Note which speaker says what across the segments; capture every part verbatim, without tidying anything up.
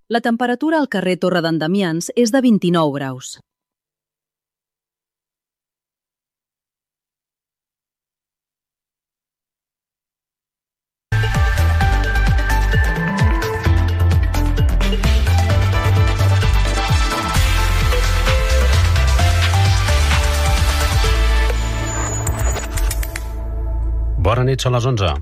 Speaker 1: La temperatura al carrer Torre d'en Damians és de vint-i-nou graus.
Speaker 2: Bona nit, són les onze.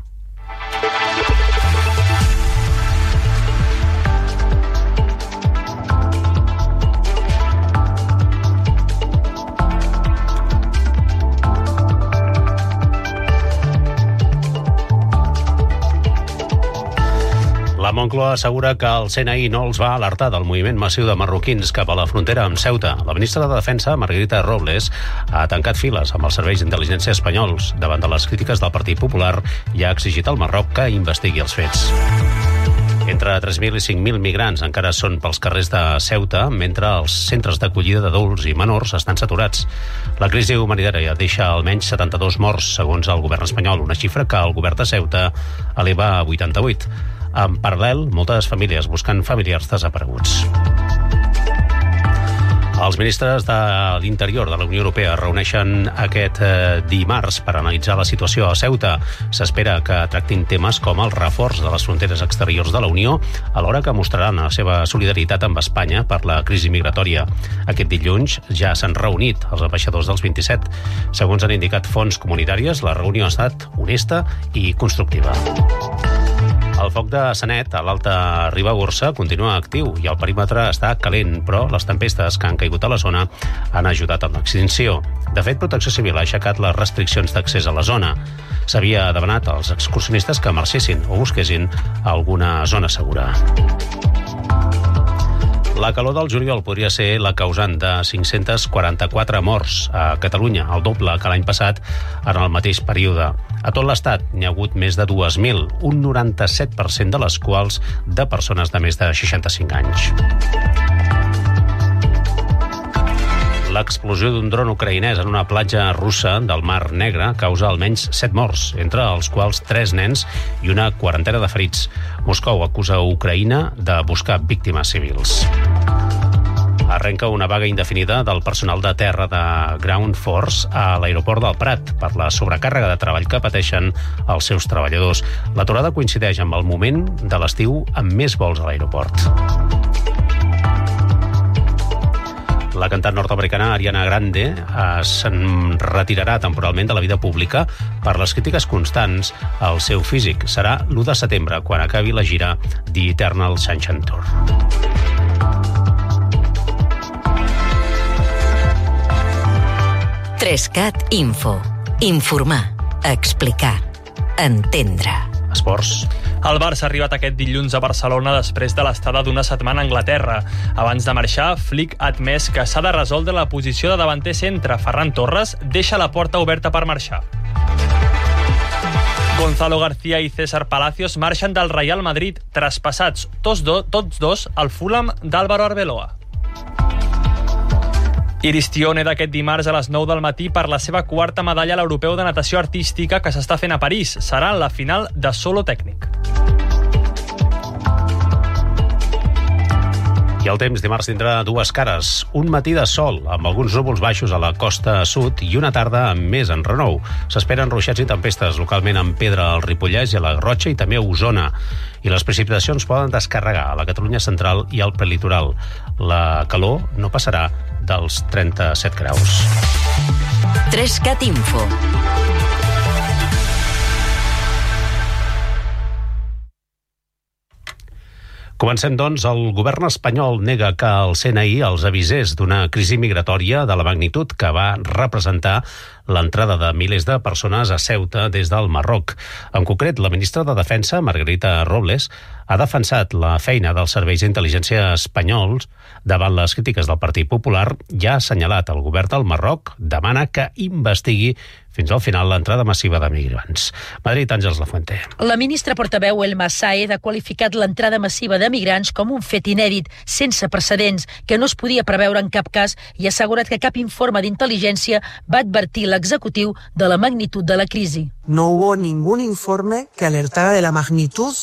Speaker 2: La Moncloa assegura que el C N I no els va alertar del moviment massiu de marroquins cap a la frontera amb Ceuta. La ministra de Defensa, Margarita Robles, ha tancat files amb els serveis d'intel·ligència espanyols davant de les crítiques del Partit Popular i ha exigit al Marroc que investigui els fets. Entre tres mil i cinc mil migrants encara són pels carrers de Ceuta, mentre els centres d'acollida d'adults i menors estan saturats. La crisi humanitària deixa almenys setanta-dos morts, segons el govern espanyol, una xifra que el govern de Ceuta eleva a vuitanta-vuit. En paral·lel, moltes famílies busquen familiars desapareguts. Els ministres de l'Interior de la Unió Europea es reuneixen aquest eh, dimarts per analitzar la situació a Ceuta. S'espera que tractin temes com el reforç de les fronteres exteriors de la Unió, alhora que mostraran la seva solidaritat amb Espanya per la crisi migratòria. Aquest dilluns ja s'han reunit els ambaixadors dels vint-i-set. Segons han indicat fonts comunitàries, la reunió ha estat honesta i constructiva. El foc de Sanet, a l'Alta Ribagorça, continua actiu i el perímetre està calent, però les tempestes que han caigut a la zona han ajudat amb l'extinció. De fet, Protecció Civil ha aixecat les restriccions d'accés a la zona. S'havia demanat als excursionistes que marxessin o busquessin alguna zona segura. La calor del juliol podria ser la causant de cinc-cents quaranta-quatre morts a Catalunya, el doble que l'any passat en el mateix període. A tot l'Estat n'hi ha hagut més de dues mil, un noranta-set per cent de les quals de persones de més de seixanta-cinc anys. L'explosió d'un dron ucraïnès en una platja russa del Mar Negre causa almenys set morts, entre els quals tres nens i una quarantena de ferits. Moscou acusa Ucraïna de buscar víctimes civils. Arrenca una vaga indefinida del personal de terra de Ground Force a l'aeroport del Prat per la sobrecàrrega de treball que pateixen els seus treballadors. L'aturada coincideix amb el moment de l'estiu amb més vols a l'aeroport. La cantant nord-americana Ariana Grande eh, se'n retirarà temporalment de la vida pública per les crítiques constants al seu físic. Serà l'u de setembre, quan acabi la gira The Eternal Sunshine Tour.
Speaker 3: Trescat Info. Informar, explicar, entendre.
Speaker 2: Esports.
Speaker 4: El Barça ha arribat aquest dilluns a Barcelona després de l'estada d'una setmana a Anglaterra. Abans de marxar, Flick ha admès que s'ha de resoldre la posició de davanter centre. Ferran Torres deixa la porta oberta per marxar. Gonzalo García i César Palacios marxen del Real Madrid, traspassats tots, do, tots dos al Fulham d'Álvaro Arbeloa. Iris Tione d'aquest dimarts a les nou del matí per la seva quarta medalla a l'Europeu de Natació Artística que s'està fent a París. Serà en la final de solo tècnic.
Speaker 2: I el temps dimarts tindrà dues cares. Un matí de sol, amb alguns núvols baixos a la costa sud i una tarda amb més enrenou. S'esperen ruixats i tempestes, localment en Pedra, al Ripollès i a la Garrotxa i també a Osona. I les precipitacions poden descarregar a la Catalunya central i al prelitoral. La calor no passarà dels trenta-set graus.
Speaker 3: Trescat Info.
Speaker 2: Comencem, doncs. El govern espanyol nega que el C N I els avisés d'una crisi migratòria de la magnitud que va representar l'entrada de milers de persones a Ceuta des del Marroc. En concret, la ministra de Defensa, Margarita Robles, ha defensat la feina dels serveis d'intel·ligència espanyols davant les crítiques del Partit Popular i ha assenyalat el govern del Marroc, demana que investigui fins al final l'entrada massiva de migrants. Madrid, Àngels Lafuente.
Speaker 5: La ministra portaveu Elma Saed ha qualificat l'entrada massiva de migrants com un fet inèdit, sense precedents, que no es podia preveure en cap cas i ha assegurat que cap informe d'intel·ligència va advertir l'executiu de la magnitud de la crisi.
Speaker 6: No hubo ningún informe que alertara de la magnitud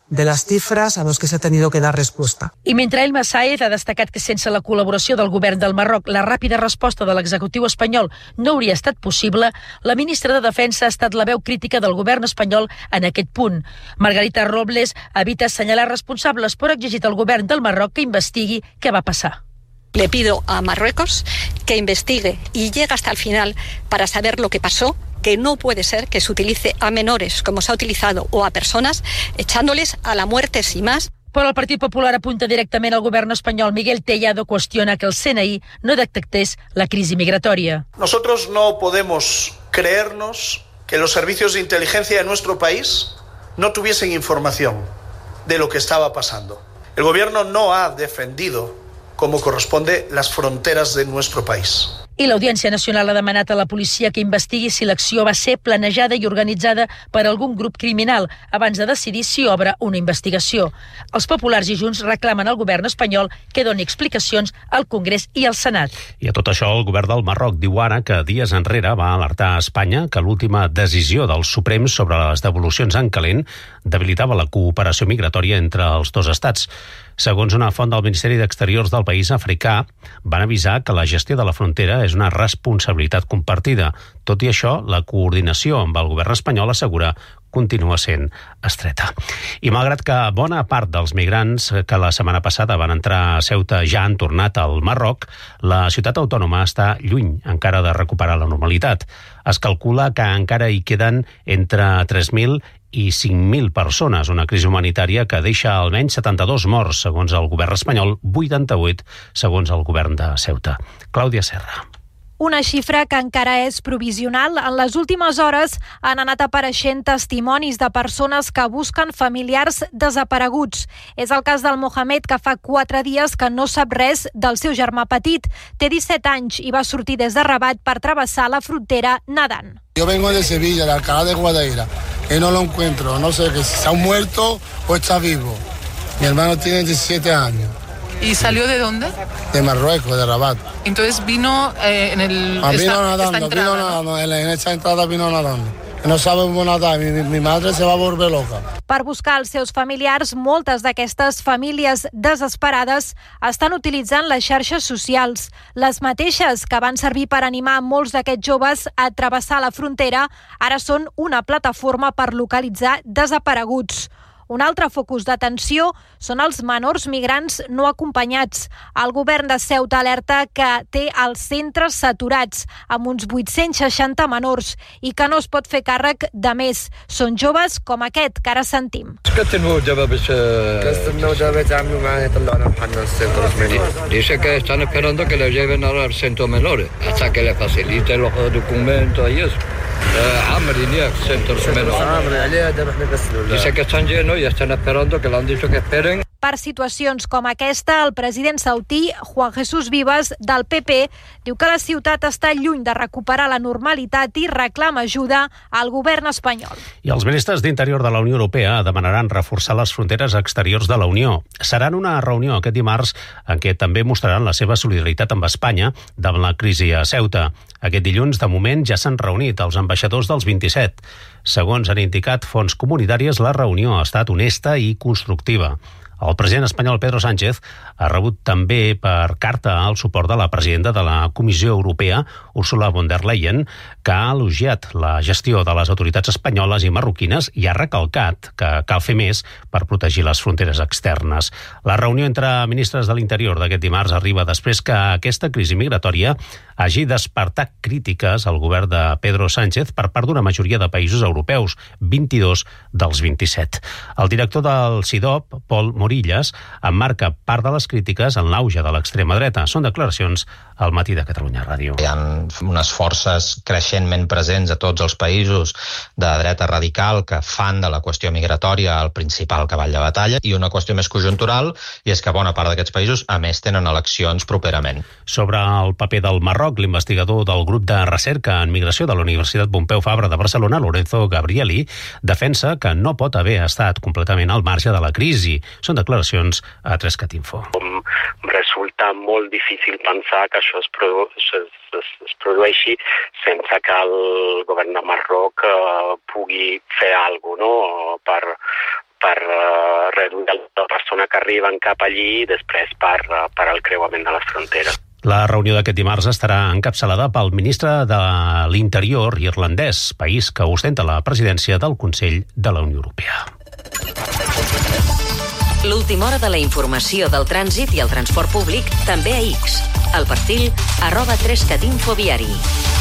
Speaker 6: de las cifras a los que se ha tenido que dar respuesta.
Speaker 5: I mentre El Massaez ha destacat que sense la col·laboració del govern del Marroc la ràpida resposta de l'executiu espanyol no hauria estat possible, la ministra de Defensa ha estat la veu crítica del govern espanyol en aquest punt. Margarita Robles evita assenyalar responsables, però ha exigit al govern del Marroc que investigui què va passar.
Speaker 7: Le pido a Marruecos que investigue y llegue hasta el final para saber lo que pasó, que no puede ser que se utilice a menores como se ha utilizado o a personas echándoles a la muerte sin más.
Speaker 5: Però el Partit Popular apunta directament al govern espanyol. Miguel Tellado qüestiona que el C N I no detectés la crisi migratòria.
Speaker 8: Nosotros no podemos creernos que los servicios de inteligencia de nuestro país no tuviesen información de lo que estaba pasando. El gobierno no ha defendido como corresponde las fronteras de nuestro país.
Speaker 5: I l'Audiència Nacional ha demanat a la policia que investigui si l'acció va ser planejada i organitzada per algun grup criminal abans de decidir si obre una investigació. Els populars i Junts reclamen al govern espanyol que doni explicacions al Congrés i al Senat.
Speaker 2: I a tot això, el govern del Marroc diu ara que dies enrere va alertar a Espanya que l'última decisió del Suprem sobre les devolucions en calent debilitava la cooperació migratòria entre els dos estats. Segons una font del Ministeri d'Exteriors del país africà, van avisar que la gestió de la frontera és una responsabilitat compartida. Tot i això, la coordinació amb el govern espanyol assegura continua sent estreta. I malgrat que bona part dels migrants que la setmana passada van entrar a Ceuta ja han tornat al Marroc, la ciutat autònoma està lluny encara de recuperar la normalitat. Es calcula que encara hi queden entre tres mil i cinc mil persones, una crisi humanitària que deixa almenys setanta-dos morts, segons el govern espanyol, vuitanta-vuit segons el govern de Ceuta. Clàudia Serra.
Speaker 9: Una xifra que encara és provisional. En les últimes hores han anat apareixent testimonis de persones que busquen familiars desapareguts. És el cas del Mohamed, que fa quatre dies que no sap res del seu germà petit. Té disset anys i va sortir des de Rabat per travessar la frontera nedant.
Speaker 10: Yo vengo de Sevilla, de Alcalá de Guadaira, y no lo encuentro. No sé que si se ha muerto o está vivo. Mi hermano tiene diecisiete años.
Speaker 11: ¿Y salió de dónde?
Speaker 10: De Marruecos, de Rabat.
Speaker 11: Entonces vino eh, en el...
Speaker 10: Ah, vino
Speaker 11: esta,
Speaker 10: nadando,
Speaker 11: esta entrada,
Speaker 10: vino nadando, ¿no? En esa entrada vino nadando. No sabemos nadar, mi, mi madre se va a volver loca.
Speaker 9: Per buscar els seus familiars, moltes d'aquestes famílies desesperades estan utilitzant les xarxes socials. Les mateixes que van servir per animar molts d'aquests joves a travessar la frontera, ara són una plataforma per localitzar desapareguts. Un altre focus d'atenció són els menors migrants no acompanyats. El govern de Ceuta alerta que té els centres saturats amb uns vuit-cents seixanta menors i que no es pot fer càrrec de més. Són joves com aquest que ara sentim.
Speaker 12: Dice que están esperando que le lleven al centro menores hasta que le faciliten los documentos y eso. Dice que están llenos y están esperando, que le han dicho que esperen.
Speaker 9: Per situacions com aquesta, el president sautí, Juan Jesús Vives, del P P, diu que la ciutat està lluny de recuperar la normalitat i reclama ajuda al govern espanyol.
Speaker 2: I els ministres d'Interior de la Unió Europea demanaran reforçar les fronteres exteriors de la Unió. Seran una reunió aquest dimarts en què també mostraran la seva solidaritat amb Espanya davant la crisi a Ceuta. Aquest dilluns, de moment, ja s'han reunit els ambaixadors dels vint-i-set. Segons han indicat fonts comunitàries, la reunió ha estat honesta i constructiva. El president espanyol Pedro Sánchez ha rebut també per carta el suport de la presidenta de la Comissió Europea, Ursula von der Leyen, que ha elogiat la gestió de les autoritats espanyoles i marroquines i ha recalcat que cal fer més per protegir les fronteres externes. La reunió entre ministres de l'Interior d'aquest dimarts arriba després que aquesta crisi migratòria hagi despertat crítiques al govern de Pedro Sánchez per part d'una majoria de països europeus, vint-i-dos dels vint-i-set. El director del C I D O P, Pol Morillas, emmarca part de les crítiques en l'auge de l'extrema dreta. Són declaracions al Matí de Catalunya Ràdio.
Speaker 13: Hi ha unes forces creixentment presents a tots els països de dreta radical que fan de la qüestió migratòria el principal cavall de batalla i una qüestió més conjuntural, i és que bona part d'aquests països, a més, tenen eleccions properament.
Speaker 2: Sobre el paper del Marroc, l'investigador del grup de recerca en migració de la Universitat Pompeu Fabra de Barcelona, Lorenzo Gabrieli, defensa que no pot haver estat completament al marge de la crisi. Són declaracions a tres cat info.
Speaker 14: Resulta molt difícil pensar que això es, produ es, es, es produeixi sense que el govern de Marroc eh, pugui fer alguna cosa, no? per, per uh, reduir la persona que arriben cap allí i després per, uh, per al creuament de les fronteres.
Speaker 2: La reunió d'aquest dimarts estarà encapçalada pel ministre de l'Interior irlandès, país que ostenta la presidència del Consell de la Unió Europea.
Speaker 3: L'última hora de la informació del trànsit i el transport públic també a X. El perfil arroba tres cat info viari.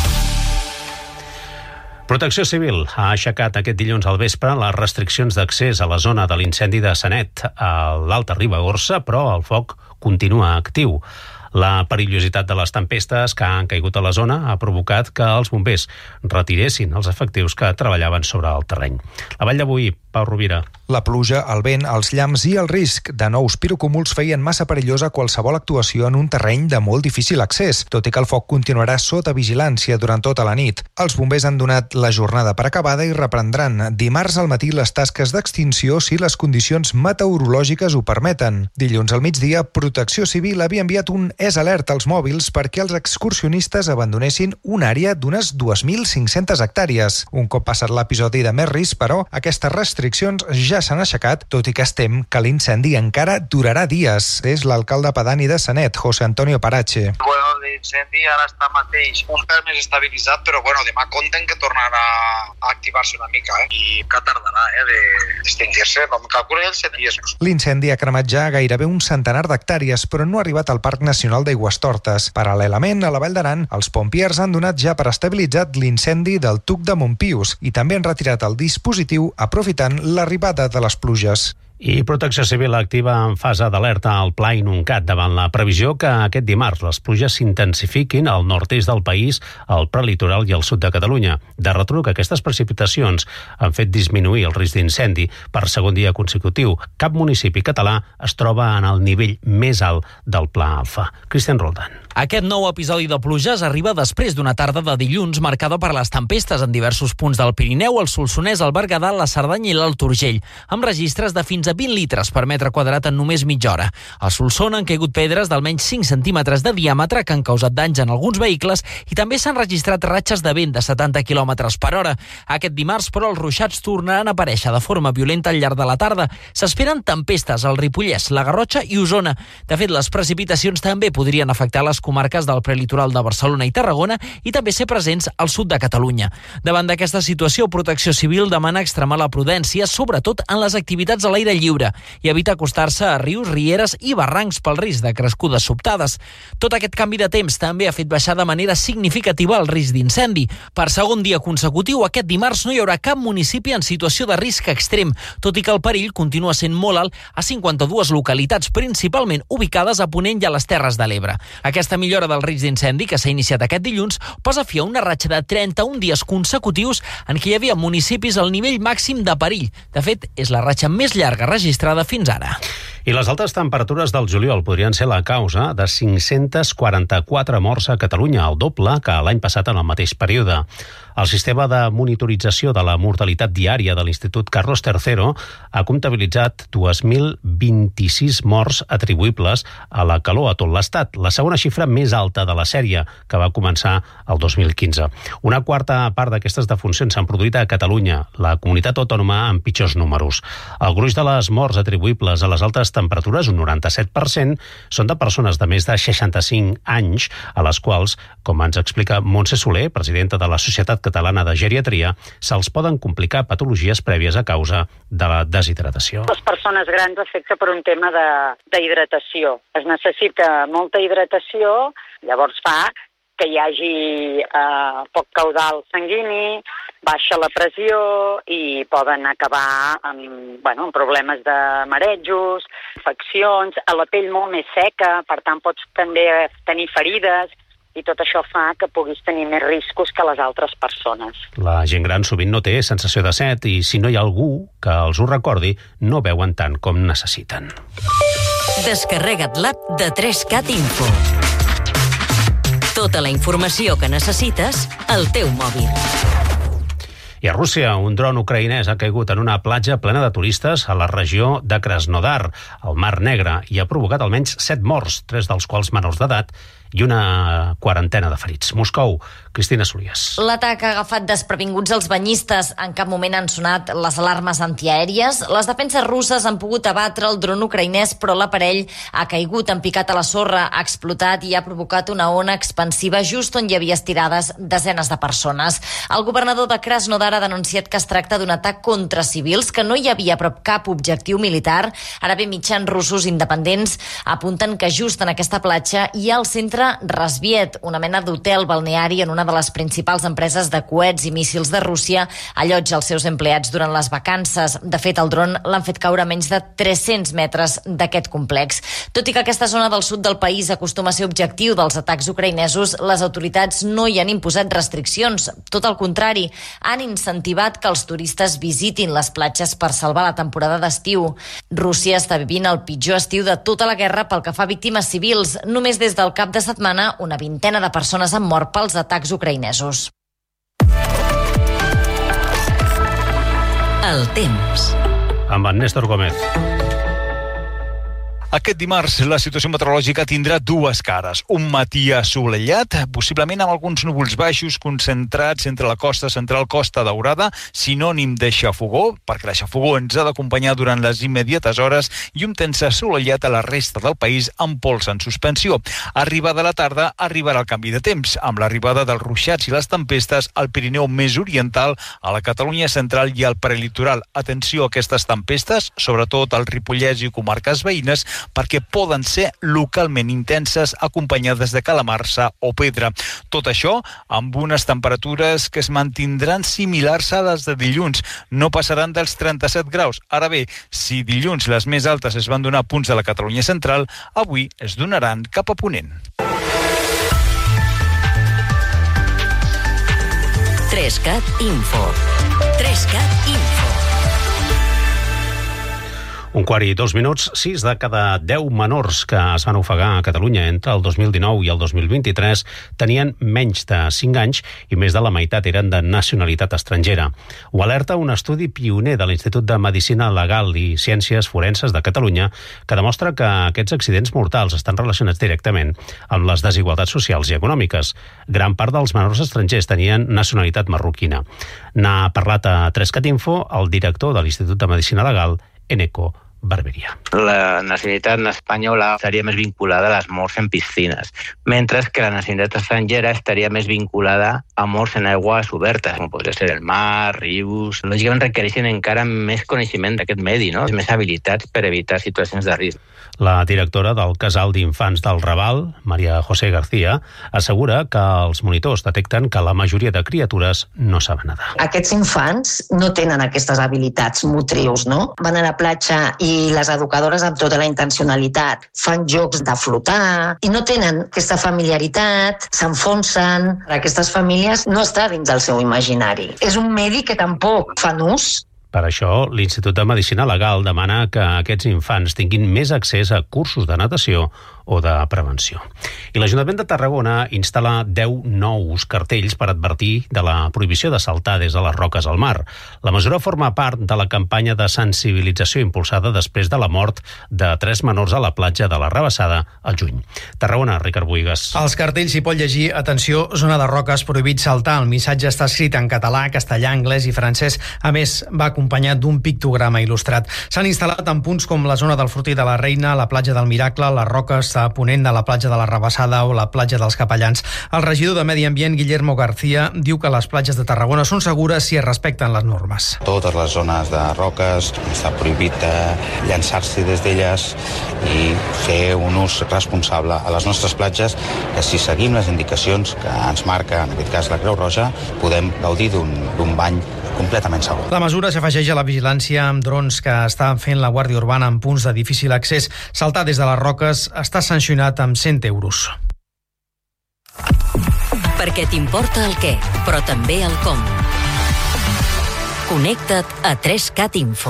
Speaker 2: Protecció Civil ha aixecat aquest dilluns al vespre les restriccions d'accés a la zona de l'incendi de Sanet, a l'Alta Ribagorça, però el foc continua actiu. La perillositat de les tempestes que han caigut a la zona ha provocat que els bombers retiressin els efectius que treballaven sobre el terreny. La Vall d'Avui, Pau Rovira.
Speaker 15: La pluja, el vent, els llamps i el risc de nous pirocúmuls feien massa perillosa qualsevol actuació en un terreny de molt difícil accés, tot i que el foc continuarà sota vigilància durant tota la nit. Els bombers han donat la jornada per acabada i reprendran dimarts al matí les tasques d'extinció si les condicions meteorològiques ho permeten. Dilluns al migdia, Protecció Civil havia enviat un S alert als mòbils perquè els excursionistes abandonessin una àrea d'unes dues mil cinc-centes hectàrees. Un cop passat l'episodi de més risc, però, aquestes restriccions ja s'han aixecat, tot i que es tem que l'incendi encara durarà dies. És l'alcalde pedani de Sanet, José Antonio Parache.
Speaker 16: Bueno, l'incendi ara està mateix un pèl més estabilitzat, però bueno, demà compten que tornarà a activar-se una mica, eh? I que tardarà, eh, d'extingir-se, vam calcular els set dies.
Speaker 15: L'incendi ha cremat ja gairebé un centenar d'hectàrees, però no ha arribat al Parc Nacional d'Aigüestortes. Paral·lelament, a la Vall d'Aran, els pompiers han donat ja per estabilitzat l'incendi del Tuc de Montpius i també han retirat el dispositiu aprofitant l'arribada de les pluges.
Speaker 2: I Protecció Civil activa en fase d'alerta al Pla Inuncat davant la previsió que aquest dimarts les pluges s'intensifiquin al nord-est del país, al prelitoral i al sud de Catalunya. De retruc, aquestes precipitacions han fet disminuir el risc d'incendi per segon dia consecutiu. Cap municipi català es troba en el nivell més alt del Pla Alfa. Cristian Roldan.
Speaker 17: Aquest nou episodi de pluges arriba després d'una tarda de dilluns marcada per les tempestes en diversos punts del Pirineu, el Solsonès, el Berguedà, la Cerdanya i l'Alt Urgell, amb registres de fins a vint litres per metre quadrat en només mitja hora. A Solsona han caigut pedres d'almenys cinc centímetres de diàmetre que han causat danys en alguns vehicles i també s'han registrat ratxes de vent de setanta quilòmetres per hora. Aquest dimarts, però, els ruixats tornaran a aparèixer de forma violenta al llarg de la tarda. S'esperen tempestes al Ripollès, la Garrotxa i Osona. De fet, les precipitacions també podrien afectar les comarques del prelitoral de Barcelona i Tarragona i també ser presents al sud de Catalunya. Davant d'aquesta situació, Protecció Civil demana extremar la prudència, sobretot en les activitats a l'aire lliure, i evita acostar-se a rius, rieres i barrancs pel risc de crescudes sobtades. Tot aquest canvi de temps també ha fet baixar de manera significativa el risc d'incendi. Per segon dia consecutiu, aquest dimarts no hi haurà cap municipi en situació de risc extrem, tot i que el perill continua sent molt alt a cinquanta-dues localitats, principalment ubicades a Ponent i a les Terres de l'Ebre. Aquesta millora del risc d'incendi, que s'ha iniciat aquest dilluns, posa fi a una ratxa de trenta-un dies consecutius en què hi havia municipis al nivell màxim de perill. De fet, és la ratxa més llarga registrada fins ara.
Speaker 2: I les altes temperatures del juliol podrien ser la causa de cinc-cents quaranta-quatre morts a Catalunya, el doble que l'any passat en el mateix període. El sistema de monitorització de la mortalitat diària de l'Institut Carlos tercero ha comptabilitzat dos mil vint-i-sis morts atribuïbles a la calor a tot l'estat, la segona xifra més alta de la sèrie, que va començar el dos mil quinze. Una quarta part d'aquestes defuncions s'han produït a Catalunya, la comunitat autònoma amb pitjors números. El gruix de les morts atribuïbles a les altes temperatures, un noranta-set per cent, són de persones de més de seixanta-cinc anys, a les quals, com ens explica Montse Soler, presidenta de la Societat Catalana de Geriatria, se'ls poden complicar patologies prèvies a causa de la deshidratació.
Speaker 18: Les persones grans afecta per un tema de, de hidratació. Es necessita molta hidratació, llavors fa que hi hagi eh, poc caudal sanguini, baixa la pressió i poden acabar amb, bueno, amb problemes de marejos, afeccions, a la pell molt més seca, per tant pots també tenir ferides, i tot això fa que puguis tenir més riscos que les altres persones.
Speaker 2: La gent gran sovint no té sensació de set i si no hi ha algú que els ho recordi, no beuen tant com necessiten.
Speaker 3: Descarrega't l'app de tres cat info. Tota la informació que necessites al teu mòbil.
Speaker 2: I a Rússia, un dron ucraïnès ha caigut en una platja plena de turistes a la regió de Krasnodar, al Mar Negre, i ha provocat almenys set morts, tres dels quals menors d'edat, i una quarantena de ferits. Moscou, Cristina Solies.
Speaker 19: L'atac ha agafat desprevinguts els banyistes. En cap moment han sonat les alarmes antiaèries. Les defenses russes han pogut abatre el dron ucraïnès, però l'aparell ha caigut en picat a la sorra, ha explotat i ha provocat una ona expansiva just on hi havia estirades desenes de persones. El governador de Krasnodar ha denunciat que es tracta d'un atac contra civils, que no hi havia prop cap objectiu militar. Ara bé, mitjans russos independents apunten que just en aquesta platja hi ha el centre Razviet, una mena d'hotel balneari en una de les principals empreses de coets i míssils de Rússia, allotja els seus empleats durant les vacances. De fet, el dron l'han fet caure a menys de tres-cents metres d'aquest complex. Tot i que aquesta zona del sud del país acostuma a ser objectiu dels atacs ucraïnesos, les autoritats no hi han imposat restriccions. Tot el contrari, han incentivat que els turistes visitin les platges per salvar la temporada d'estiu. Rússia està vivint el pitjor estiu de tota la guerra pel que fa a víctimes civils. Només des del cap de setmana, una vintena de persones han mort pels atacs ucraïnesos.
Speaker 3: El temps.
Speaker 2: Amb en Néstor Gómez.
Speaker 20: Aquest dimarts la situació meteorològica tindrà dues cares. Un matí assolellat, possiblement amb alguns núvols baixos concentrats entre la costa central Costa Daurada, sinònim de xafogó, perquè la xafogó ens ha d'acompanyar durant les immediates hores, i un temps assolellat a la resta del país amb pols en suspensió. Arribada la tarda, arribarà el canvi de temps, amb l'arribada dels ruixats i les tempestes al Pirineu més oriental, a la Catalunya central i al prelitoral. Atenció a aquestes tempestes, sobretot al Ripollès i comarques veïnes, perquè poden ser localment intenses acompanyades de calamarsa o pedra. Tot això amb unes temperatures que es mantindran similars a les de dilluns. No passaran dels trenta-set graus. Ara bé, si dilluns les més altes es van donar a punts de la Catalunya central, avui es donaran cap a ponent.
Speaker 3: Trescat Info. Trescat Info.
Speaker 2: Un quart i dos minuts, sis de cada deu menors que es van ofegar a Catalunya entre el dos mil dinou i el dos mil vint-i-tres tenien menys de cinc anys i més de la meitat eren de nacionalitat estrangera. Ho alerta un estudi pioner de l'Institut de Medicina Legal i Ciències Forenses de Catalunya que demostra que aquests accidents mortals estan relacionats directament amb les desigualtats socials i econòmiques. Gran part dels menors estrangers tenien nacionalitat marroquina. N'ha parlat a Trescat Info el director de l'Institut de Medicina Legal, Eneco Barberia.
Speaker 21: La nacionalitat espanyola estaria més vinculada a les morts en piscines, mentre que la nacionalitat estrangera estaria més vinculada a morts en aigües obertes, com podria ser el mar, rius. Lògicament requereixen encara més coneixement d'aquest medi, no? Més habilitats per evitar situacions de risc.
Speaker 2: La directora del Casal d'Infants del Raval, Maria José García, assegura que els monitors detecten que la majoria de criatures no saben nedar.
Speaker 22: Aquests infants no tenen aquestes habilitats motrius, no? Van a la platja i les educadores amb tota la intencionalitat fan jocs de flotar i no tenen aquesta familiaritat, s'enfonsen. Aquestes famílies no està dins del seu imaginari. És un medi que tampoc fan ús.
Speaker 2: Per això, l'Institut de Medicina Legal demana que aquests infants tinguin més accés a cursos de natació o de prevenció. I l'Ajuntament de Tarragona instal·la deu nous cartells per advertir de la prohibició de saltar des de les roques al mar. La mesura forma part de la campanya de sensibilització impulsada després de la mort de tres menors a la platja de la Rabassada al juny. Tarragona, Ricard Boigas.
Speaker 23: Els cartells s'hi pot llegir: atenció, zona de roques, prohibit saltar. El missatge està escrit en català, castellà, anglès i francès. A més, va acompanyat d'un pictograma il·lustrat. S'han instal·lat en punts com la zona del Fortí de la Reina, la platja del Miracle, les roques a ponent de la platja de la Rabassada o la platja dels Capellans. El regidor de Medi Ambient, Guillermo García, diu que les platges de Tarragona són segures si es respecten les normes.
Speaker 24: Totes les zones de roques està prohibit llançar-s'hi des d'elles i fer un ús responsable a les nostres platges, que si seguim les indicacions que ens marca, en aquest cas la Creu Roja, podem gaudir d'un bany completament segur.
Speaker 23: La mesura s'afegeix a la vigilància amb drons que està fent la Guàrdia Urbana en punts de difícil accés. Saltar des de les roques està sancionat amb cent euros.
Speaker 3: Perquè t'importa el què, però també el com. Connecta't a tres cat Info.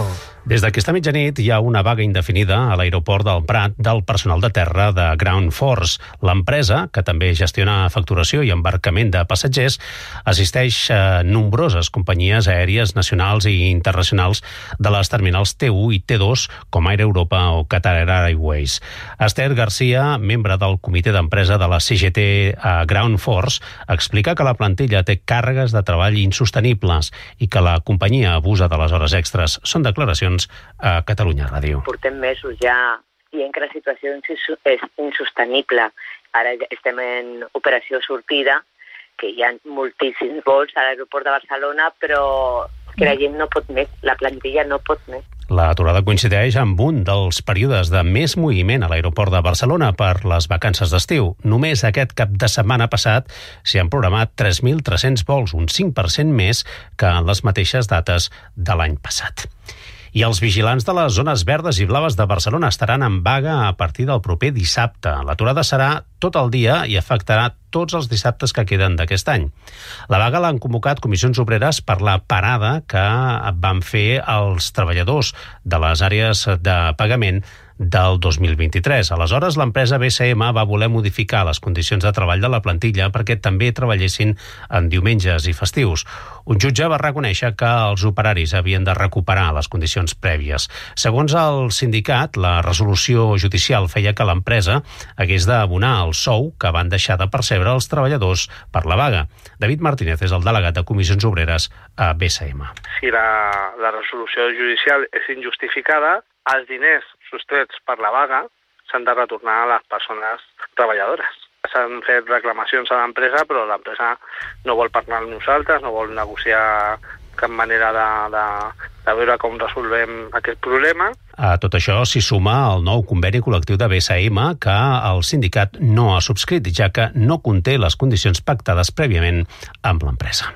Speaker 2: Des d'aquesta mitjanit hi ha una vaga indefinida a l'aeroport del Prat del personal de terra de Ground Force. L'empresa, que també gestiona facturació i embarcament de passatgers, assisteix a nombroses companyies aèries nacionals i internacionals de les terminals T u i T dos, com Air Europa o Qatar Airways. Esther Garcia, membre del comitè d'empresa de la C G T a Ground Force, explica que la plantilla té càrregues de treball insostenibles i que la companyia abusa de les hores extres. Són declaracions a Catalunya Ràdio.
Speaker 1: Portem mesos ja dient que la situació és insostenible. Ara estem en operació sortida, que hi ha moltíssims vols a l'aeroport de Barcelona, però que la gent no pot més, la plantilla no pot més.
Speaker 2: L'aturada coincideix amb un dels períodes de més moviment a l'aeroport de Barcelona per les vacances d'estiu. Només aquest cap de setmana passat s'hi han programat tres mil tres-cents vols, un cinc per cent més que en les mateixes dates de l'any passat. I els vigilants de les zones verdes i blaves de Barcelona estaran en vaga a partir del proper dissabte. L'aturada serà tot el dia i afectarà tots els dissabtes que queden d'aquest any. La vaga l'han convocat comissions obreres per la parada que van fer els treballadors de les àrees de pagament del dos mil vint-i-tres. Aleshores, l'empresa B C M va voler modificar les condicions de treball de la plantilla perquè també treballessin en diumenges i festius. Un jutge va reconèixer que els operaris havien de recuperar les condicions prèvies. Segons el sindicat, la resolució judicial feia que l'empresa hagués d'abonar el sou que van deixar de percebre els treballadors per la vaga. David Martínez és el delegat de Comissions Obreres a B C M.
Speaker 4: Si la, la resolució judicial és injustificada, els diners sostrets per la vaga s'han de retornar a les persones treballadores. S'han fet reclamacions a l'empresa, però l'empresa no vol parlar amb nosaltres, no vol negociar cap manera de, de, de veure com resolvem aquest problema.
Speaker 2: A tot això s'hi suma el nou conveni col·lectiu de B C M que el sindicat no ha subscrit, ja que no conté les condicions pactades prèviament amb l'empresa.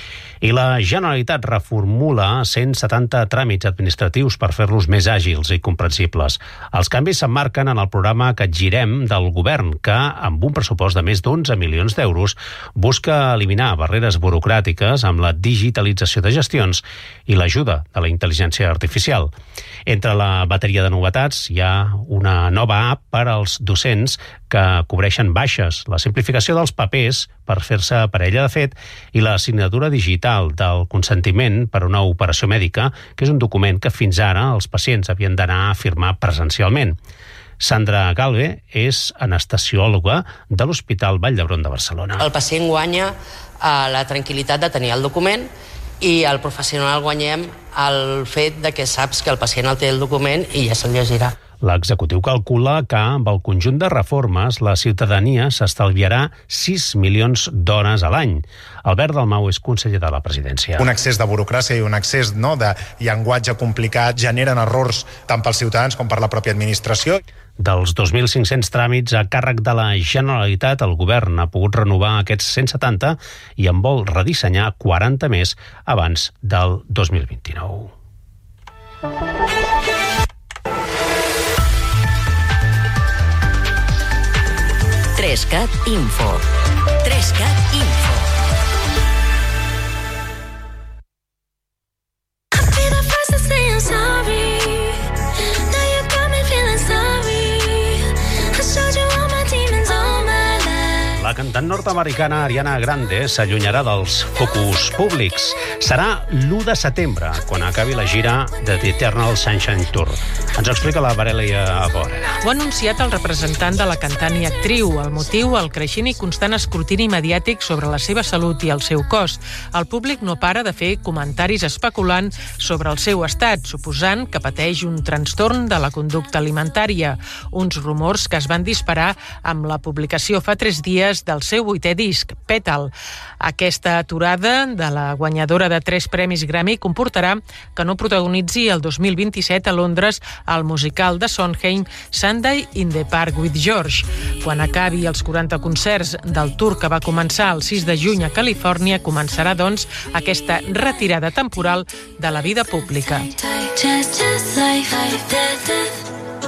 Speaker 2: I la Generalitat reformula cent setanta tràmits administratius per fer-los més àgils i comprensibles. Els canvis s'emmarquen en el programa Capgirem del govern, que, amb un pressupost de més d'onze milions d'euros, busca eliminar barreres burocràtiques amb la digitalització de gestions i l'ajuda de la intel·ligència artificial. Entre la bateria de novetats hi ha una nova app per als docents que cobreixen baixes, la simplificació dels papers per fer-se parella de fet i la signatura digital del consentiment per a una operació mèdica, que és un document que fins ara els pacients havien d'anar a firmar presencialment. Sandra Galve és anestesiòloga de l'Hospital Vall d'Hebron de Barcelona.
Speaker 6: El pacient guanya eh, la tranquil·litat de tenir el document i el professional guanyem el fet de que saps que el pacient el té el document i ja se'l llegirà.
Speaker 2: L'executiu calcula que amb el conjunt de reformes la ciutadania s'estalviarà sis milions d'hores a l'any. Albert Dalmau és conseller de la presidència.
Speaker 7: Un excés de burocràcia i un excés no, de llenguatge complicat generen errors tant pels ciutadans com per la pròpia administració.
Speaker 2: Dels dos mil cinc-cents tràmits a càrrec de la Generalitat, el govern ha pogut renovar aquests cent setanta i en vol redissenyar quaranta més abans del dos mil vint-i-nou.
Speaker 3: Trescat Info. Trescat Info.
Speaker 2: La cantant nord-americana Ariana Grande s'allunyarà dels focus públics. Serà l'u de setembre, quan acabi la gira de The Eternal Sunshine Tour. Ens explica la Varèlia Abora.
Speaker 25: Ho ha anunciat el representant de la cantant i actriu. El motiu, el creixent i constant escrutini mediàtic sobre la seva salut i el seu cos. El públic no para de fer comentaris especulant sobre el seu estat, suposant que pateix un trastorn de la conducta alimentària. Uns rumors que es van disparar amb la publicació fa tres dies del seu vuitè disc, Petal. Aquesta aturada de la guanyadora de tres premis Grammy comportarà que no protagonitzi el dos mil vint-i-set a Londres el musical de Sondheim Sunday in the Park with George. Quan acabi els quaranta concerts del tour que va començar el sis de juny a Califòrnia, començarà, doncs, aquesta retirada temporal de la vida pública. Just, just like that.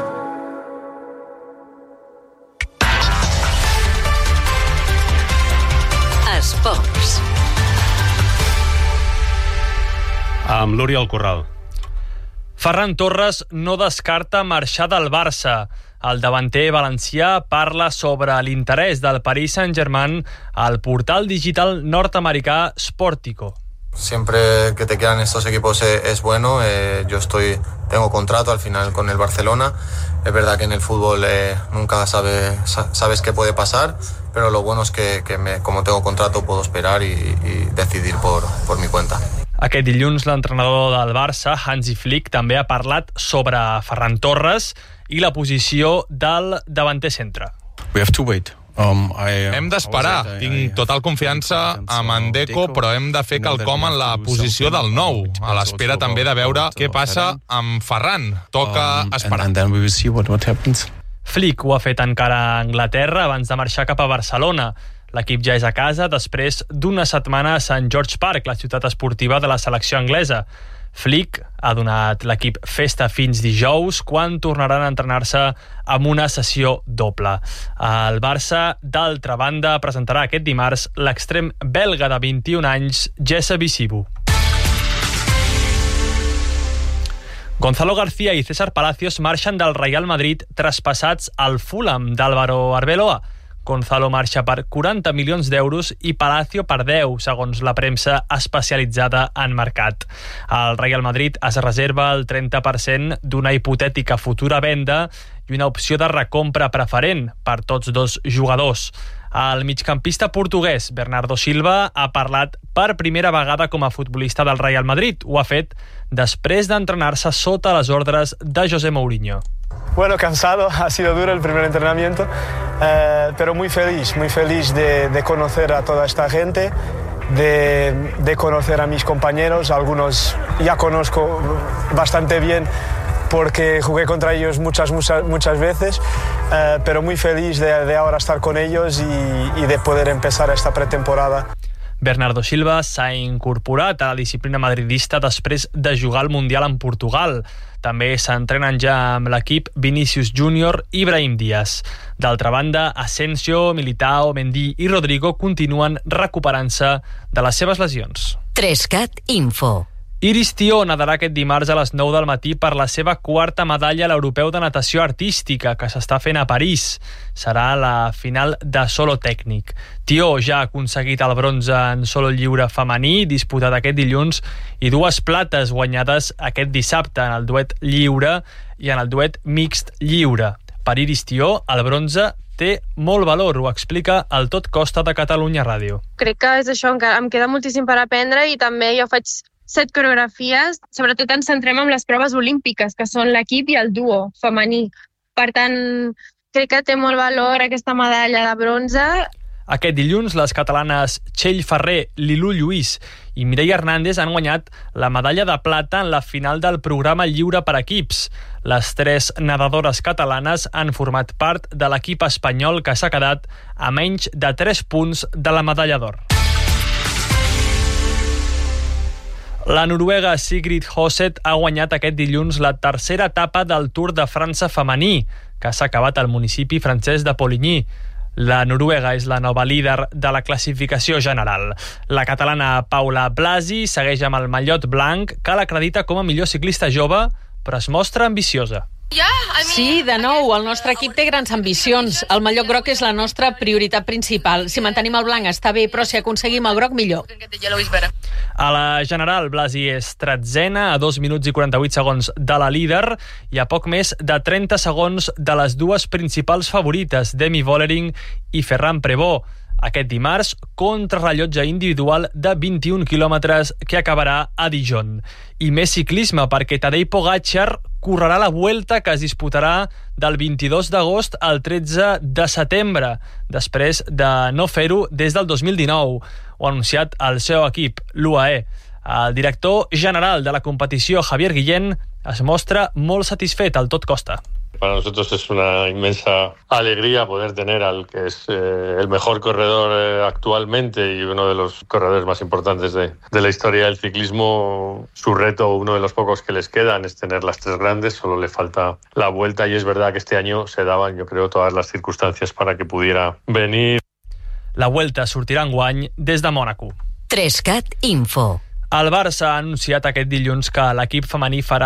Speaker 3: Esports.
Speaker 2: Amb l'Oriol Corral.
Speaker 5: Ferran Torres no descarta marxar del Barça. El davanter valencià parla sobre l'interès del Paris Saint-Germain al portal digital nord-americà Sportico.
Speaker 8: Siempre que te quedan estos equipos es, es bueno. Eh, yo estoy, tengo contrato al final con el Barcelona. Es verdad que en el fútbol eh, nunca sabe, sa, sabes qué puede pasar, pero lo bueno es que, que me, como tengo contrato puedo esperar y, y decidir por, por mi cuenta.
Speaker 5: Aquest dilluns l'entrenador del Barça, Hansi Flick, també ha parlat sobre Ferran Torres i la posició del davanter centre.
Speaker 10: We have to wait. Um, I, hem d'esperar. Tinc total confiança amb en Deco, però hem de fer quelcom en la posició del nou, a l'espera també de veure què passa amb Ferran. Toca esperar.
Speaker 5: Flick ho ha fet encara a Anglaterra abans de marxar cap a Barcelona. L'equip ja és a casa després d'una setmana a Sant George Park, la ciutat esportiva de la selecció anglesa. Flick ha donat l'equip festa fins dijous, quan tornaran a entrenar-se amb una sessió doble. El Barça, d'altra banda, presentarà aquest dimarts l'extrem belga de vint-i-un anys, Jesse Bisibu. Gonzalo García i César Palacios marxen del Real Madrid traspassats al Fulham d'Álvaro Arbeloa. Gonzalo marxa per quaranta milions d'euros i Palacio per deu, segons la premsa especialitzada en mercat. El Real Madrid es reserva el trenta per cent d'una hipotètica futura venda i una opció de recompra preferent per tots dos jugadors. El migcampista portuguès Bernardo Silva ha parlat per primera vegada com a futbolista del Real Madrid. Ho ha fet després d'entrenar-se sota les ordres de José Mourinho.
Speaker 11: Bueno, cansado, ha sido duro el primer entrenamiento, eh, pero muy feliz, muy feliz de, de conocer a toda esta gente, de, de conocer a mis compañeros. Algunos ya conozco bastante bien porque jugué contra ellos muchas, muchas, muchas veces, eh, pero muy feliz de, de ahora estar con ellos y, y de poder empezar esta pretemporada.
Speaker 5: Bernardo Silva s'ha incorporat a la disciplina madridista després de jugar al Mundial en Portugal. També s'entrenen ja amb l'equip Vinícius Júnior i Brahim Díaz. D'altra banda, Asensio, Militao, Mendy i Rodrigo continuen recuperant-se de les seves lesions.
Speaker 3: Trescat Info.
Speaker 5: Iris Tió nadarà aquest dimarts a les nou del matí per la seva quarta medalla a l'Europeu de Natació Artística, que s'està fent a París. Serà la final de solo tècnic. Tió ja ha aconseguit el bronze en solo lliure femení, disputat aquest dilluns, i dues plates guanyades aquest dissabte en el duet lliure i en el duet mixt lliure. Per Iris Tió, el bronze té molt valor, ho explica el Tot Costa de Catalunya Ràdio.
Speaker 12: Crec que és això, encara em queda moltíssim per aprendre i també jo faig set coreografies, sobretot ens centrem en les proves olímpiques, que són l'equip i el duo femení. Per tant, crec que té molt valor aquesta medalla de bronze.
Speaker 5: Aquest dilluns, les catalanes Txell Ferrer, Lilú Lluís i Mireia Hernández han guanyat la medalla de plata en la final del programa lliure per equips. Les tres nedadores catalanes han format part de l'equip espanyol que s'ha quedat a menys de tres punts de la medalla d'or. La noruega Sigrid Hoseth ha guanyat aquest dilluns la tercera etapa del Tour de França femení, que s'ha acabat al municipi francès de Poligny. La noruega és la nova líder de la classificació general. La catalana Paula Blasi segueix amb el mallot blanc, que l'acredita com a millor ciclista jove, però es mostra ambiciosa.
Speaker 26: Sí, de nou, el nostre equip té grans ambicions. El mallot groc és la nostra prioritat principal. Si mantenim el blanc està bé, però si aconseguim el groc, millor.
Speaker 5: A la general, Blasi és tretzena, a dos minuts i quaranta-vuit segons de la líder i a poc més de trenta segons de les dues principals favorites, Demi Vollering i Ferran Prevot. Aquest dimarts, contrarrellotge individual de vint-i-un quilòmetres que acabarà a Dijon. I més ciclisme, perquè Tadej Pogačar correrà la Vuelta, que es disputarà del vint-i-dos d'agost al tretze de setembre, després de no fer-ho des del dos mil dinou. Ho ha anunciat el seu equip, l'U A E. El director general de la competició, Javier Guillén, es mostra molt satisfet al Tot Costa.
Speaker 27: Para nosotros es una inmensa alegría poder tener al que es eh, el mejor corredor eh, actualmente y uno de los corredores más importantes de, de la historia del ciclismo. Su reto, uno de los pocos que les quedan, es tener las tres grandes, solo le falta la Vuelta y es verdad que este año se daban, yo creo, todas las circunstancias para que pudiera venir.
Speaker 5: La Vuelta sortirà enguany des de Mònaco.
Speaker 3: Trescat Info.
Speaker 5: El Barça ha anunciat aquest dilluns que l'equip femení farà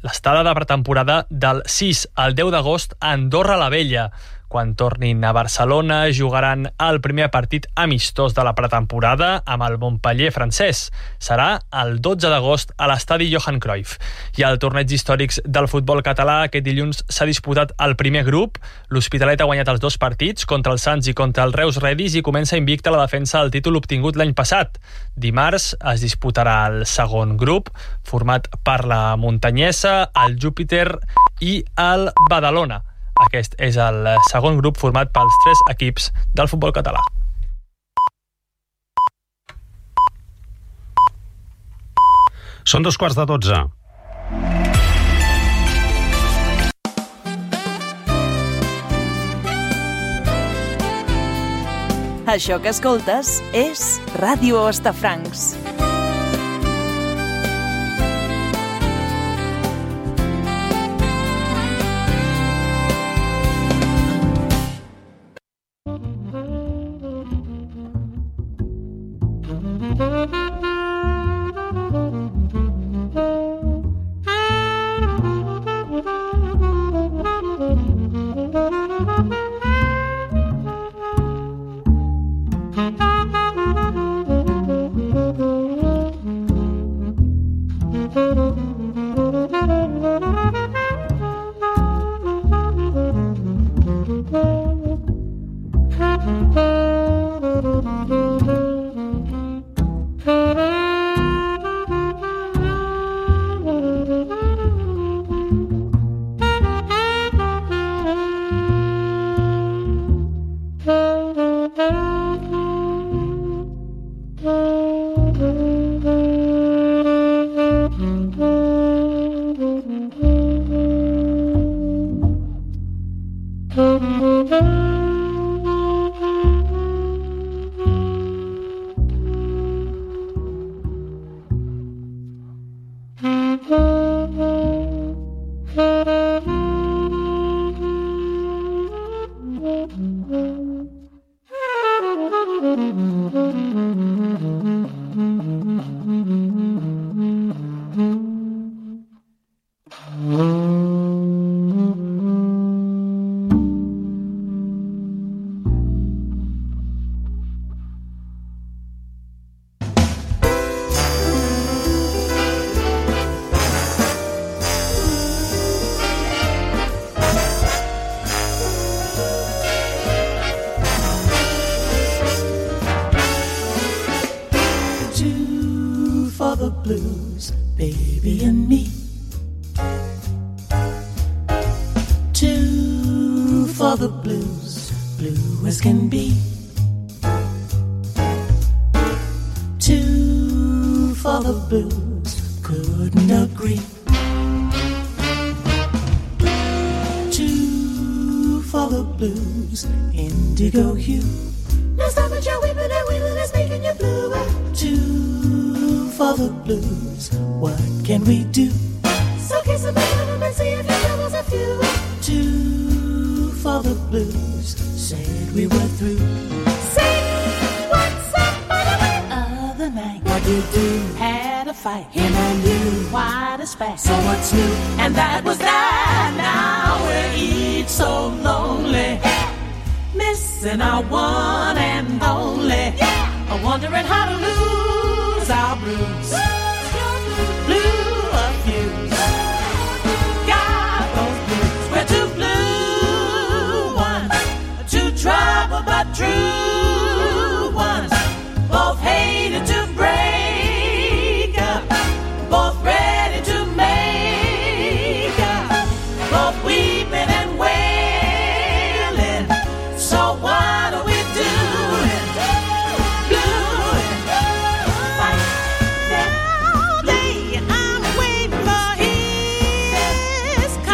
Speaker 5: l'estada de pretemporada del sis al deu d'agost a Andorra la Vella. Quan tornin a Barcelona, jugaran el primer partit amistós de la pretemporada amb el Montpellier francès. Serà el dotze d'agost a l'estadi Johan Cruyff. I al torneig històrics del futbol català, aquest dilluns s'ha disputat el primer grup. L'Hospitalet ha guanyat els dos partits, contra el Sants i contra el Reus Redis, i comença invicta la defensa del títol obtingut l'any passat. Dimarts es disputarà el segon grup, format per la Montanyesa, el Júpiter i el Badalona. Aquest és el segon grup format pels tres equips del futbol català.
Speaker 2: Són dos quarts de dotze.
Speaker 9: Això que escoltes és Ràdio Hostafrancs.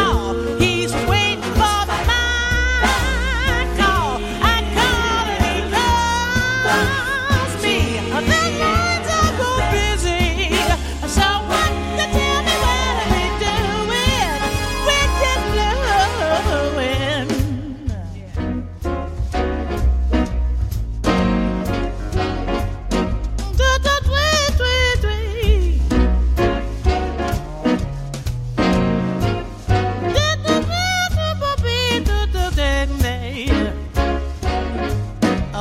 Speaker 13: He's waiting for my call. I call and he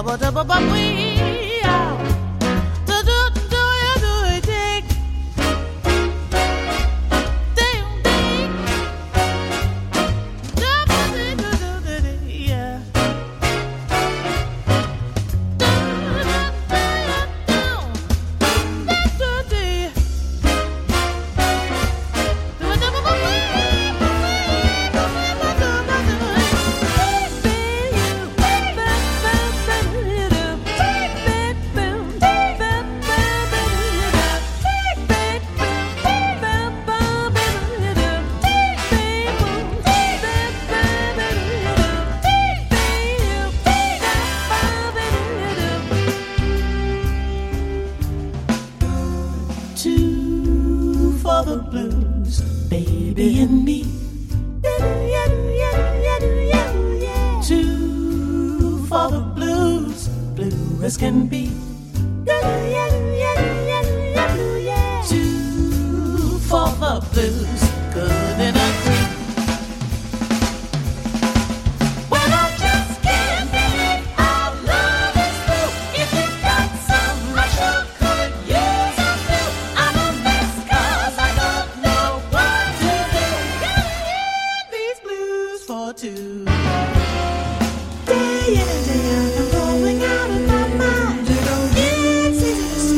Speaker 13: Day in and day out, I'm falling out of my mind. It's easy to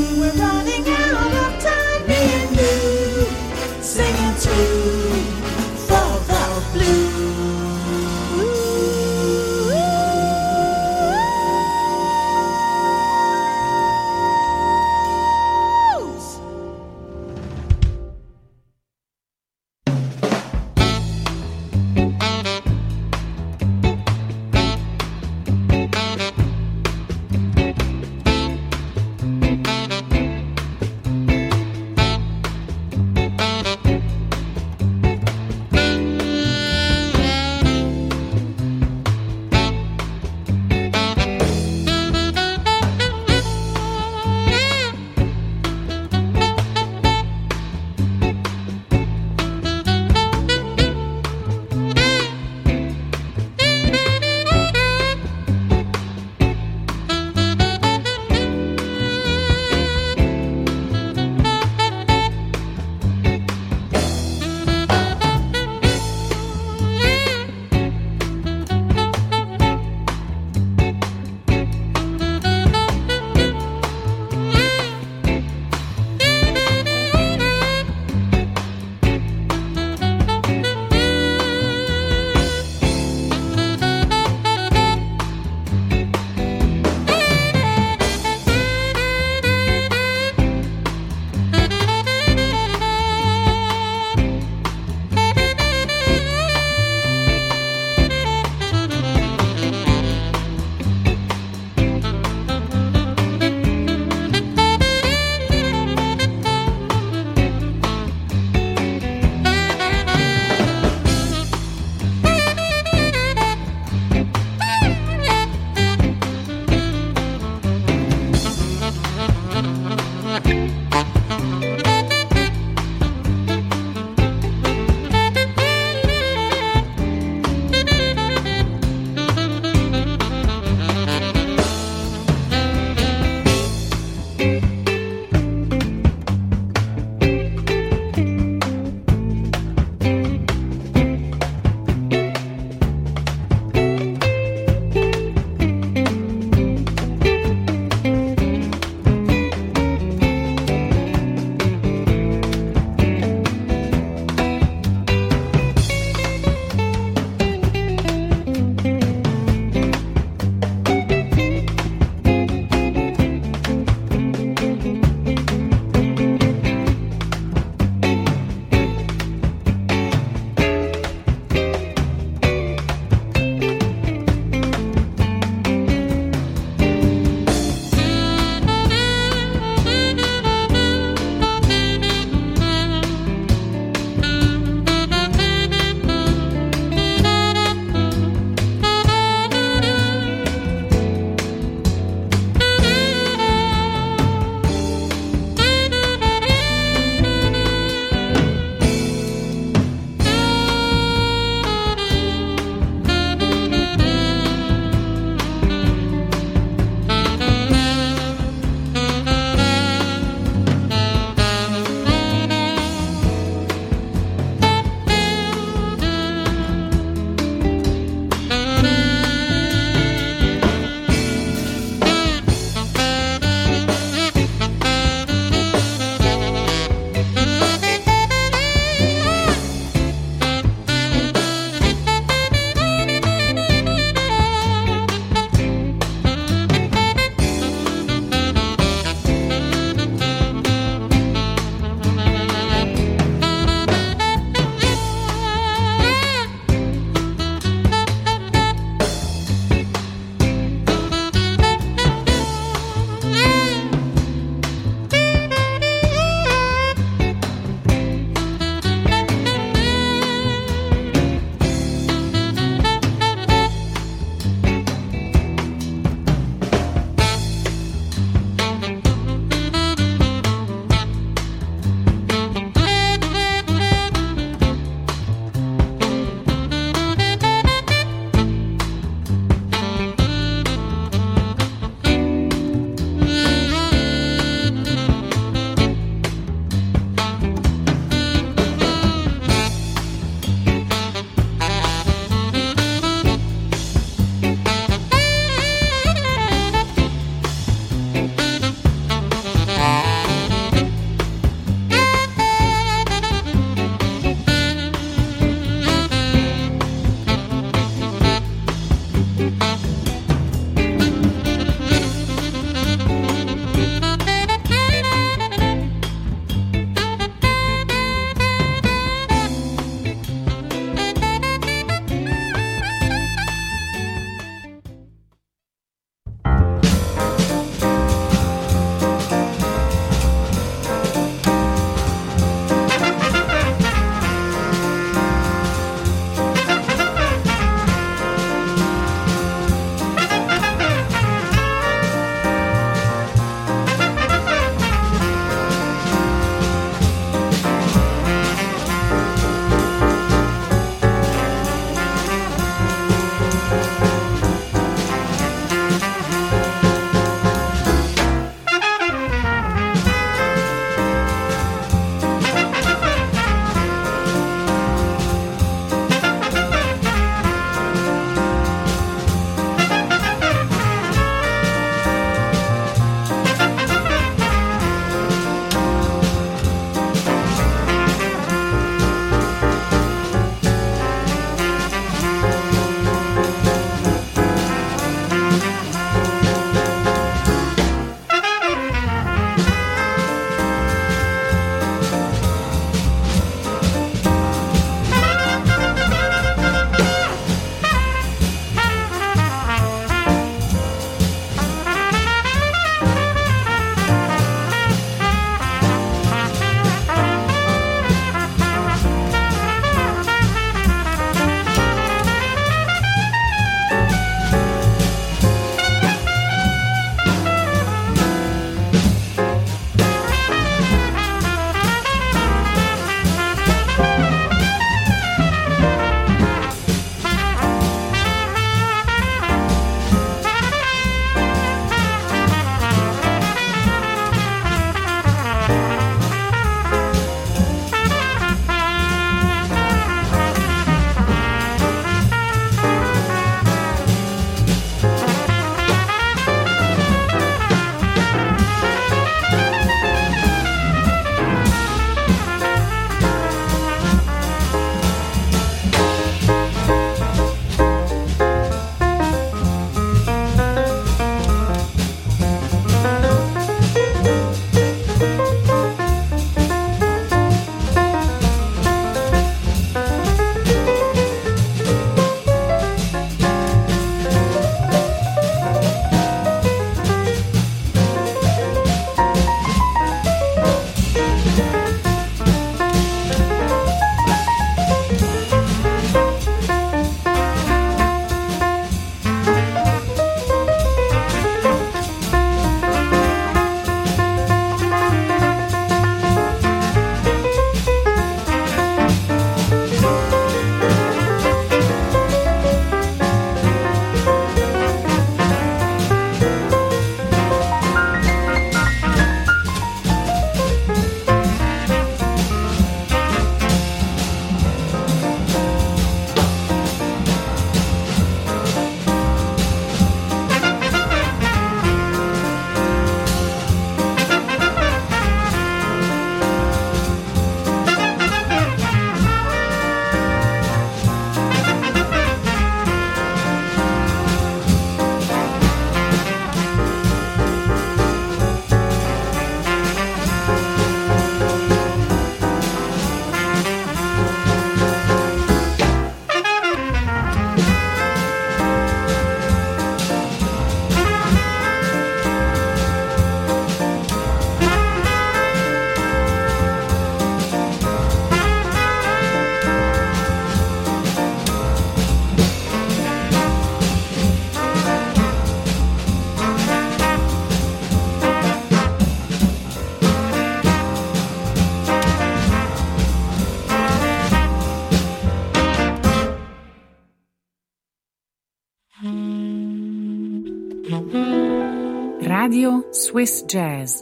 Speaker 13: Radio Swiss Jazz.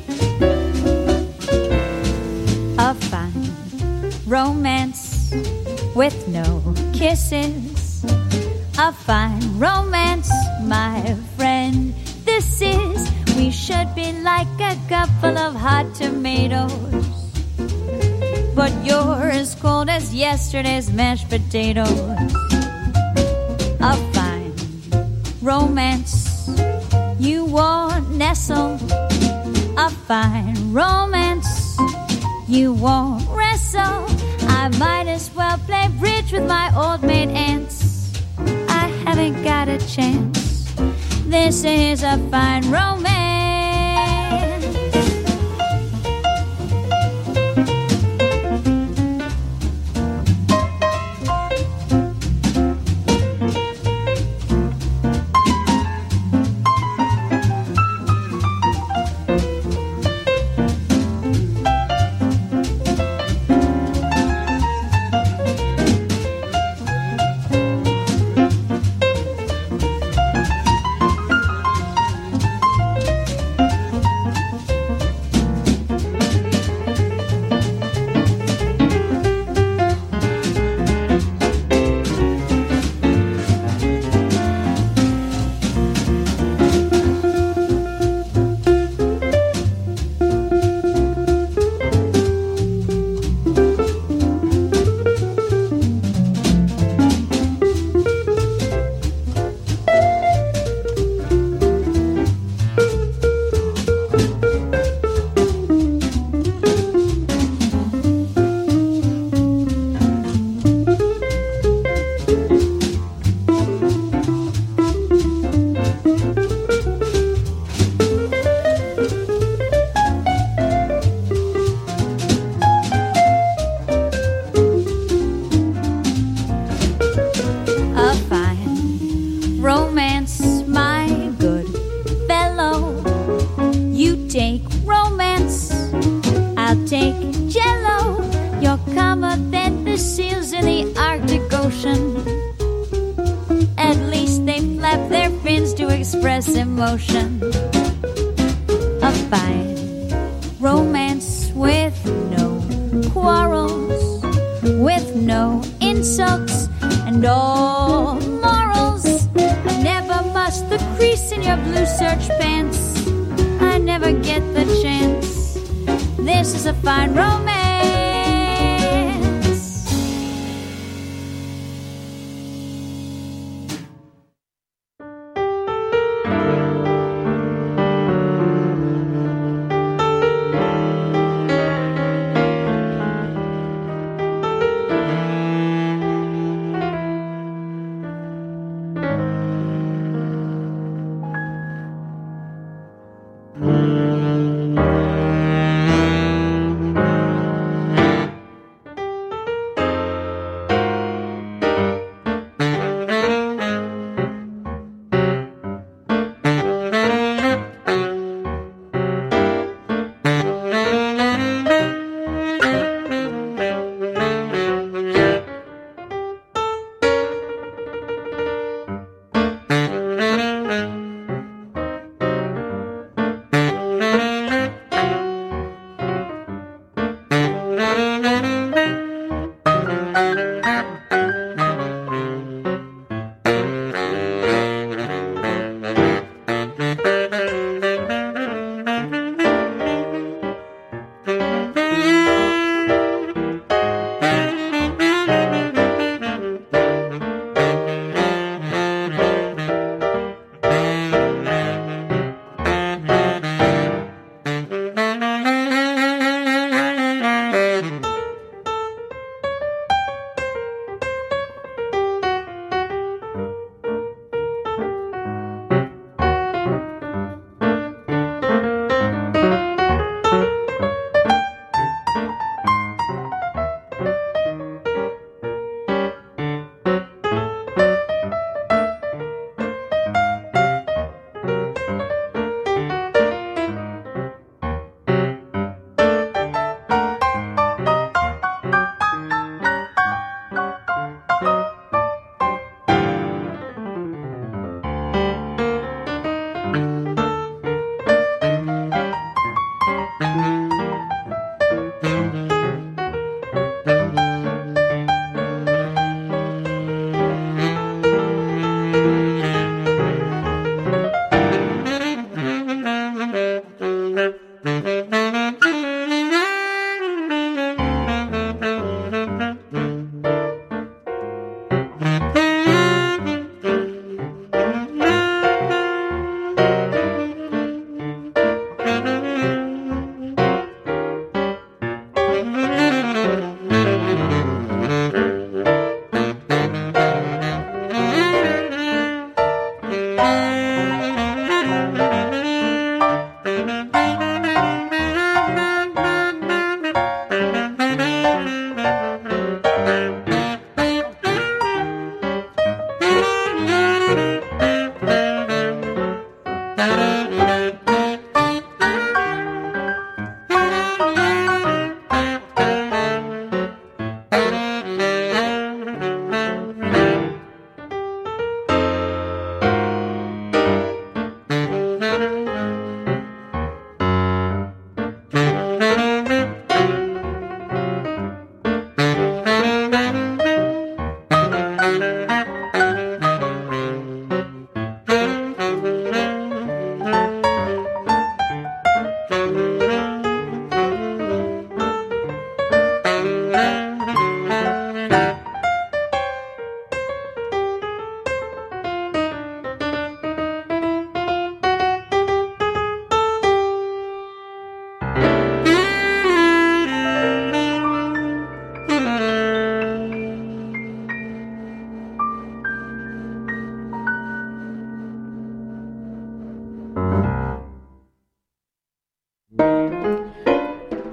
Speaker 14: romance with no kisses. A fine romance, my friend, this is. We should be like a couple of hot tomatoes, but you're as cold as yesterday's mashed potatoes. A fine romance, you won't nestle. A fine romance, you won't wrestle. I might as well play bridge with my old maid aunts. I haven't got a chance. This is a fine romance. Emotion. A fine romance with no quarrels, with no insults and all morals. I never must the crease in your blue serge pants. I never get the chance. This is a fine romance.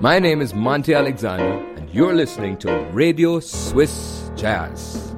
Speaker 15: My name is Monty Alexander, and you're listening to Radio Swiss Jazz.